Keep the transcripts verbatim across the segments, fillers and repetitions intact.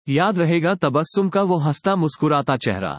याद रहेगा तबस्सुम का वो हंसता मुस्कुराता चेहरा।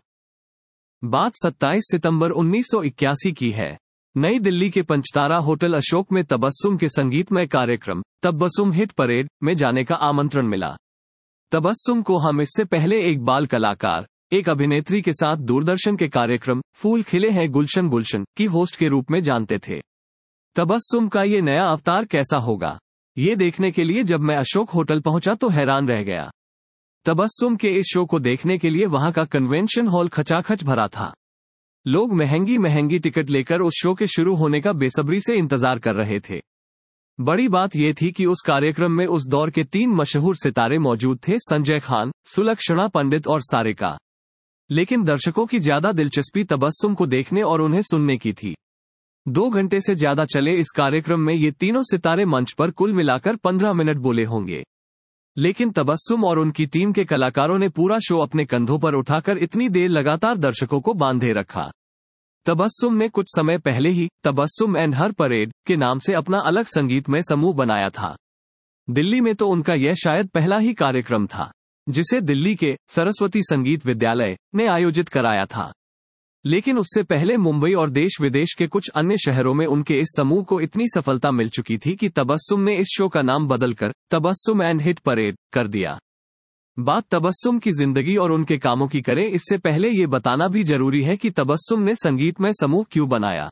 बात सत्ताईस सितंबर उन्नीस सौ इक्यासी की है। नई दिल्ली के पंचतारा होटल अशोक में तबस्सुम के संगीतमय कार्यक्रम तबस्सुम हिट परेड में जाने का आमंत्रण मिला। तबस्सुम को हम इससे पहले एक बाल कलाकार, एक अभिनेत्री के साथ दूरदर्शन के कार्यक्रम फूल खिले हैं गुलशन गुलशन की होस्ट के रूप में जानते थे। तबस्सुम का ये नया अवतार कैसा होगा, ये देखने के लिए जब मैं अशोक होटल पहुंचा तो हैरान रह गया। तबस्सुम के इस शो को देखने के लिए वहां का कन्वेंशन हॉल खचाखच भरा था। लोग महंगी महंगी टिकट लेकर उस शो के शुरू होने का बेसब्री से इंतजार कर रहे थे। बड़ी बात यह थी कि उस कार्यक्रम में उस दौर के तीन मशहूर सितारे मौजूद थे, संजय खान, सुलक्षणा पंडित और सारिका। लेकिन दर्शकों की ज्यादा दिलचस्पी तबस्सुम को देखने और उन्हें सुनने की थी। दो घंटे से ज्यादा चले इस कार्यक्रम में ये तीनों सितारे मंच पर कुल मिलाकर पंद्रह मिनट बोले होंगे। लेकिन तबस्सुम और उनकी टीम के कलाकारों ने पूरा शो अपने कंधों पर उठाकर इतनी देर लगातार दर्शकों को बांधे रखा। तबस्सुम ने कुछ समय पहले ही तबस्सुम एंड हर परेड के नाम से अपना अलग संगीतमय समूह बनाया था। दिल्ली में तो उनका यह शायद पहला ही कार्यक्रम था जिसे दिल्ली के सरस्वती संगीत विद्यालय ने आयोजित कराया था। लेकिन उससे पहले मुंबई और देश विदेश के कुछ अन्य शहरों में उनके इस समूह को इतनी सफलता मिल चुकी थी कि तबस्सुम ने इस शो का नाम बदलकर तबस्सुम एंड हिट परेड कर दिया। बात तबस्सुम की जिंदगी और उनके कामों की करें, इससे पहले ये बताना भी जरूरी है कि तबस्सुम ने संगीतमय समूह क्यों बनाया।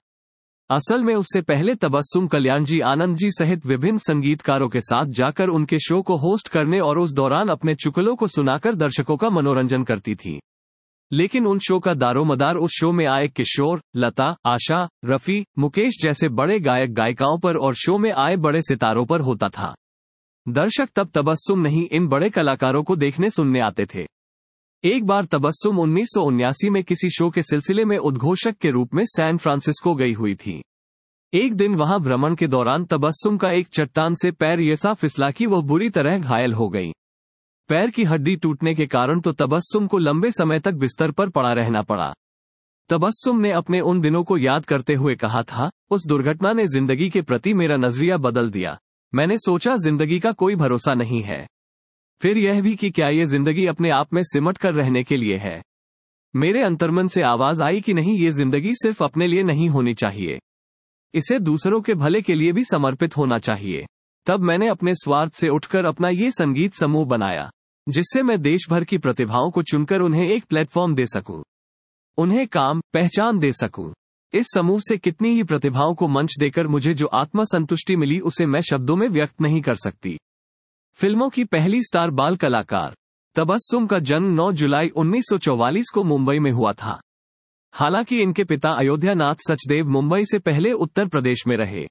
असल में उससे पहले तबस्सुम कल्याण जी, आनंद जी सहित विभिन्न संगीतकारों के साथ जाकर उनके शो को होस्ट करने और उस दौरान अपने चुटकुलों को सुनाकर दर्शकों का मनोरंजन करती थी। लेकिन उन शो का दारोमदार उस शो में आए किशोर, लता, आशा, रफी, मुकेश जैसे बड़े गायक गायिकाओं पर और शो में आए बड़े सितारों पर होता था। दर्शक तब तबस्सुम नहीं, इन बड़े कलाकारों को देखने सुनने आते थे। एक बार तबस्सुम उन्नीस सौ उन्यासी में किसी शो के सिलसिले में उद्घोषक के रूप में सैन फ्रांसिस्को गई हुई थी। एक दिन वहां भ्रमण के दौरान तबस्सुम का एक चट्टान से पैर ऐसा फिसला कि वह बुरी तरह घायल हो गई। पैर की हड्डी टूटने के कारण तो तबस्सुम को लंबे समय तक बिस्तर पर पड़ा रहना पड़ा। तबस्सुम ने अपने उन दिनों को याद करते हुए कहा था, उस दुर्घटना ने जिंदगी के प्रति मेरा नजरिया बदल दिया। मैंने सोचा जिंदगी का कोई भरोसा नहीं है। फिर यह भी कि क्या ये जिंदगी अपने आप में सिमट कर रहने के लिए है। मेरे अंतर्मन से आवाज आई कि नहीं, ये जिंदगी सिर्फ अपने लिए नहीं होनी चाहिए, इसे दूसरों के भले के लिए भी समर्पित होना चाहिए। तब मैंने अपने स्वार्थ से उठकर अपना ये संगीत समूह बनाया, जिससे मैं देश भर की प्रतिभाओं को चुनकर उन्हें एक प्लेटफॉर्म दे सकूं, उन्हें काम पहचान दे सकूं। इस समूह से कितनी ही प्रतिभाओं को मंच देकर मुझे जो आत्म संतुष्टि मिली उसे मैं शब्दों में व्यक्त नहीं कर सकती। फिल्मों की पहली स्टार बाल कलाकार तबस्सुम का जन्म नौ जुलाई उन्नीस सौ चौवालीस को मुंबई में हुआ था। हालांकि इनके पिता अयोध्या नाथ सचदेव मुंबई से पहले उत्तर प्रदेश में रहे।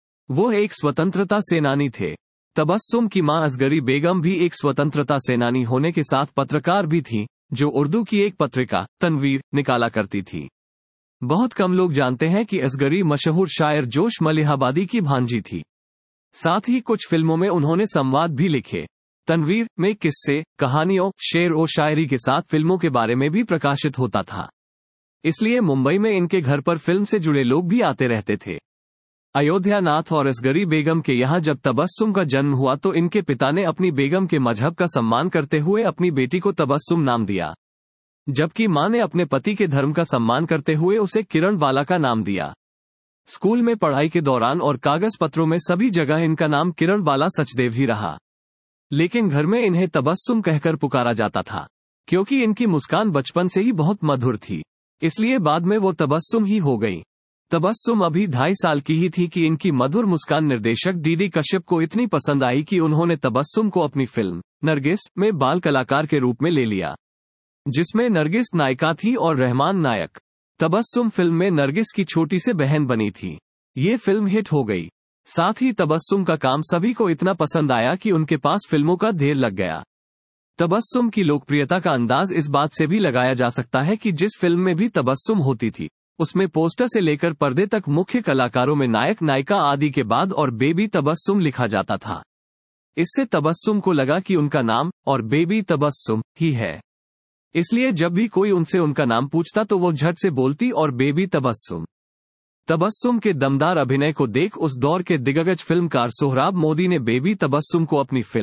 वो एक स्वतंत्रता सेनानी थे। तबस्सुम की मां असगरी बेगम भी एक स्वतंत्रता सेनानी होने के साथ पत्रकार भी थी, जो उर्दू की एक पत्रिका तनवीर निकाला करती थी। बहुत कम लोग जानते हैं कि असगरी मशहूर शायर जोश मलिहाबादी की भांजी थी। साथ ही कुछ फिल्मों में उन्होंने संवाद भी लिखे। तनवीर में किस्से, कहानियों, शेर और शायरी के साथ फिल्मों के बारे में भी प्रकाशित होता था। इसलिए मुंबई में इनके घर पर फिल्म से जुड़े लोग भी आते रहते थे। अयोध्या नाथ और असगरी बेगम के यहाँ जब तबस्सुम का जन्म हुआ तो इनके पिता ने अपनी बेगम के मजहब का सम्मान करते हुए अपनी बेटी को तबस्सुम नाम दिया, जबकि मां ने अपने पति के धर्म का सम्मान करते हुए उसे किरण बाला का नाम दिया। स्कूल में पढ़ाई के दौरान और कागज पत्रों में सभी जगह इनका नाम किरण बाला सचदेव ही रहा। लेकिन घर में इन्हें तबस्सुम कहकर पुकारा जाता था, क्योंकि इनकी मुस्कान बचपन से ही बहुत मधुर थी। इसलिए बाद में वो तबस्सुम ही हो गई। तबस्सुम अभी ढाई साल की ही थी कि इनकी मधुर मुस्कान निर्देशक डीडी कश्यप को इतनी पसंद आई कि उन्होंने तबस्सुम को अपनी फिल्म नरगिस में बाल कलाकार के रूप में ले लिया, जिसमें नरगिस नायिका थी और रहमान नायक। तबस्सुम फिल्म में नरगिस की छोटी से बहन बनी थी। ये फिल्म हिट हो गई। साथ ही तबस्सुम का काम सभी को इतना पसंद आया कि उनके पास फिल्मों का ढेर लग गया। तबस्सुम की लोकप्रियता का अंदाज इस बात से भी लगाया जा सकता है कि जिस फिल्म में भी तबस्सुम होती थी, उसमें पोस्टर से लेकर पर्दे तक मुख्य कलाकारों में नायक नायिका आदि के बाद और बेबी तबस्सुम लिखा जाता था। इससे तबस्सुम को लगा कि उनका नाम और बेबी तबस्सुम ही है। इसलिए जब भी कोई उनसे उनका नाम पूछता तो वो झट से बोलती और बेबी तबस्सुम। तबस्सुम के दमदार अभिनय को देख उस दौर के दिग्गज फिल्मकार सोहराब मोदी ने बेबी तबस्सुम को अपनी फिल्म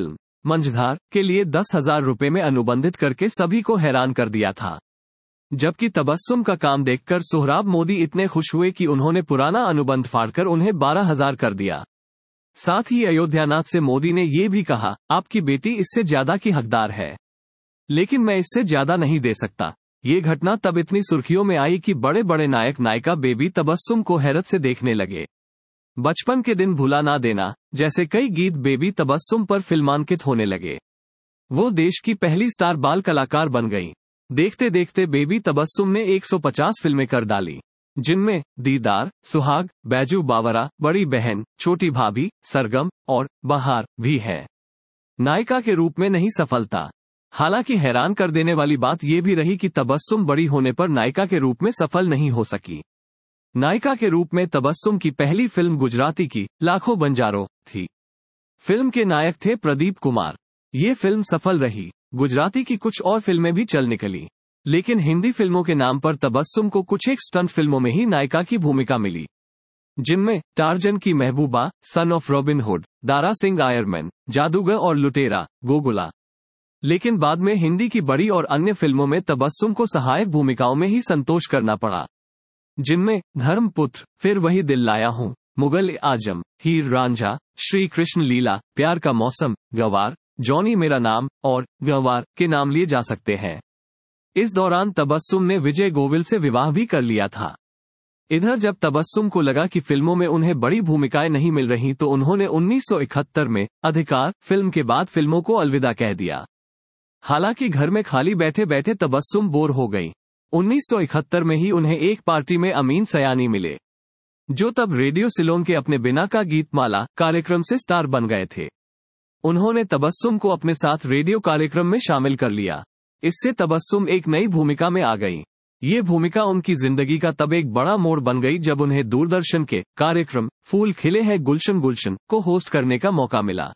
मंझधार के लिए दस हजार रुपए में अनुबंधित करके सभी को हैरान कर दिया था। जबकि तबस्सुम का काम देखकर सोहराब मोदी इतने खुश हुए कि उन्होंने पुराना अनुबंध फाड़कर उन्हें बारह हजार कर दिया। साथ ही अयोध्यानाथ से मोदी ने ये भी कहा, आपकी बेटी इससे ज्यादा की हकदार है, लेकिन मैं इससे ज्यादा नहीं दे सकता। ये घटना तब इतनी सुर्खियों में आई कि बड़े बड़े नायक नायिका बेबी तबस्सुम को हैरत से देखने लगे। बचपन के दिन भुला ना देना जैसे कई गीत बेबी तबस्सुम पर फिल्मांकित होने लगे। वो देश की पहली स्टार बाल कलाकार बन गई। देखते देखते बेबी तबस्सुम ने एक सौ पचास फिल्में कर डाली, जिनमें दीदार, सुहाग, बैजू बावरा, बड़ी बहन, छोटी भाभी, सरगम और बहार भी है। नायिका के रूप में नहीं सफलता। हालांकि हैरान कर देने वाली बात यह भी रही कि तबस्सुम बड़ी होने पर नायिका के रूप में सफल नहीं हो सकी। नायिका के रूप में तबस्सुम की पहली फिल्म गुजराती की लाखों बंजारों थी। फिल्म के नायक थे प्रदीप कुमार। ये फिल्म सफल रही। गुजराती की कुछ और फिल्में भी चल निकली, लेकिन हिंदी फिल्मों के नाम पर तबस्सुम को कुछ एक स्टंट फिल्मों में ही नायिका की भूमिका मिली, जिनमें टार्जन की महबूबा, son of Robin Hood, Dara Singh ironman, जादूगर और लुटेरा, गोगुला। लेकिन बाद में हिंदी की बड़ी और अन्य फिल्मों में तबस्सुम को सहायक भूमिकाओं में ही संतोष करना पड़ा, जिनमें धर्मपुत्र, फिर वही दिल लाया हूं, मुगल आजम, हीर रांझा, श्री कृष्ण लीला, प्यार का मौसम, गवार, जॉनी मेरा नाम और गंवार के नाम लिए जा सकते हैं। इस दौरान तबस्सुम ने विजय गोविल से विवाह भी कर लिया था। इधर जब तबस्सुम को लगा कि फिल्मों में उन्हें बड़ी भूमिकाएं नहीं मिल रही तो उन्होंने उन्नीस सौ इकहत्तर में अधिकार फिल्म के बाद फिल्मों को अलविदा कह दिया। हालांकि घर में खाली बैठे बैठे तबस्सुम बोर हो गई। उन्नीस सौ इकहत्तर में ही उन्हें एक पार्टी में अमीन सयानी मिले, जो तब रेडियो सिलोन के अपने बिना का गीतमाला कार्यक्रम से स्टार बन गए थे। उन्होंने तबस्सुम को अपने साथ रेडियो कार्यक्रम में शामिल कर लिया। इससे तबस्सुम एक नई भूमिका में आ गई। ये भूमिका उनकी जिंदगी का तब एक बड़ा मोड़ बन गई जब उन्हें दूरदर्शन के कार्यक्रम फूल खिले हैं गुलशन गुलशन को होस्ट करने का मौका मिला।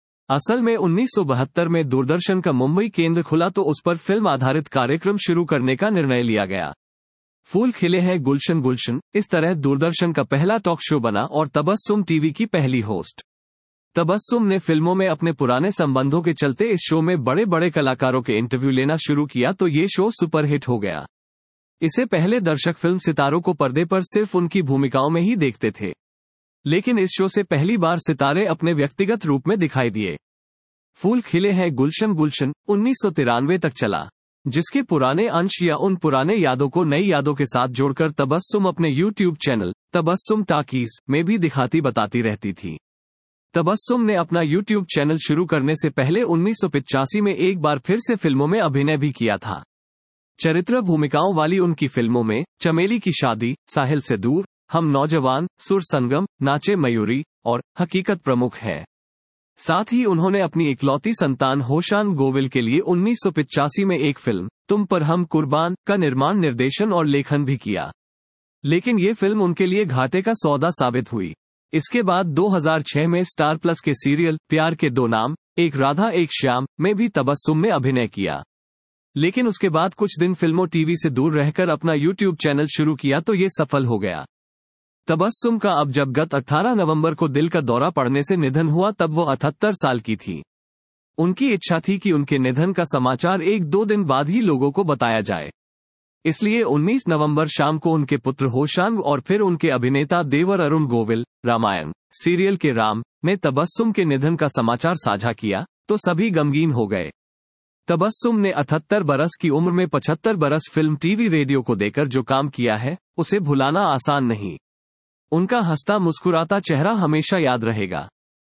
असल में उन्नीस सौ बहत्तर में दूरदर्शन का मुंबई केंद्र खुला तो उस पर फिल्म आधारित कार्यक्रम शुरू करने का निर्णय लिया गया। फूल खिले हैं गुलशन गुलशन इस तरह दूरदर्शन का पहला टॉक शो बना और तबस्सुम टीवी की पहली होस्ट। तबस्सुम ने फिल्मों में अपने पुराने संबंधों के चलते इस शो में बड़े बड़े कलाकारों के इंटरव्यू लेना शुरू किया तो ये शो सुपरहिट हो गया। इसे पहले दर्शक फिल्म सितारों को पर्दे पर सिर्फ उनकी भूमिकाओं में ही देखते थे, लेकिन इस शो से पहली बार सितारे अपने व्यक्तिगत रूप में दिखाई दिए। फूल खिले हैं गुलशन गुलशन उन्नीस सौ तिरानवे तक चला, जिसके पुराने अंश या उन पुराने यादों को नई यादों के साथ जोड़कर तबस्सुम अपने यूट्यूब चैनल तबस्सुम टॉकीज में भी दिखाती बताती रहती थी। तबस्सुम ने अपना यूट्यूब चैनल शुरू करने से पहले उन्नीस सौ पिचासी में एक बार फिर से फिल्मों में अभिनय भी किया था। चरित्र भूमिकाओं वाली उनकी फिल्मों में चमेली की शादी, साहिल से दूर, हम नौजवान, सुर संगम, नाचे मयूरी और हकीकत प्रमुख है। साथ ही उन्होंने अपनी इकलौती संतान होशान गोविल के लिए उन्नीस सौ पिचासी में एक फिल्म तुम पर हम कुर्बान का निर्माण, निर्देशन और लेखन भी किया, लेकिन ये फिल्म उनके लिए घाटे का सौदा साबित हुई। इसके बाद दो हज़ार छह में स्टार प्लस के सीरियल प्यार के दो नाम, एक राधा एक श्याम में भी तबस्सुम ने अभिनय किया, लेकिन उसके बाद कुछ दिन फिल्मों टीवी से दूर रहकर अपना यूट्यूब चैनल शुरू किया तो ये सफल हो गया। तबस्सुम का अब जब गत अठारह नवंबर को दिल का दौरा पड़ने से निधन हुआ तब वो अठहत्तर साल की थी। उनकी इच्छा थी कि उनके निधन का समाचार एक दो दिन बाद ही लोगों को बताया जाए, इसलिए उन्नीस नवंबर शाम को उनके पुत्र होशान और फिर उनके अभिनेता देवर अरुण गोविल रामायण सीरियल के राम ने तबस्सुम के निधन का समाचार साझा किया तो सभी गमगीन हो गए। तबस्सुम ने अठहत्तर बरस की उम्र में पचहत्तर बरस फिल्म टीवी रेडियो को देकर जो काम किया है उसे भुलाना आसान नहीं। उनका हंसता मुस्कुराता चेहरा हमेशा याद रहेगा।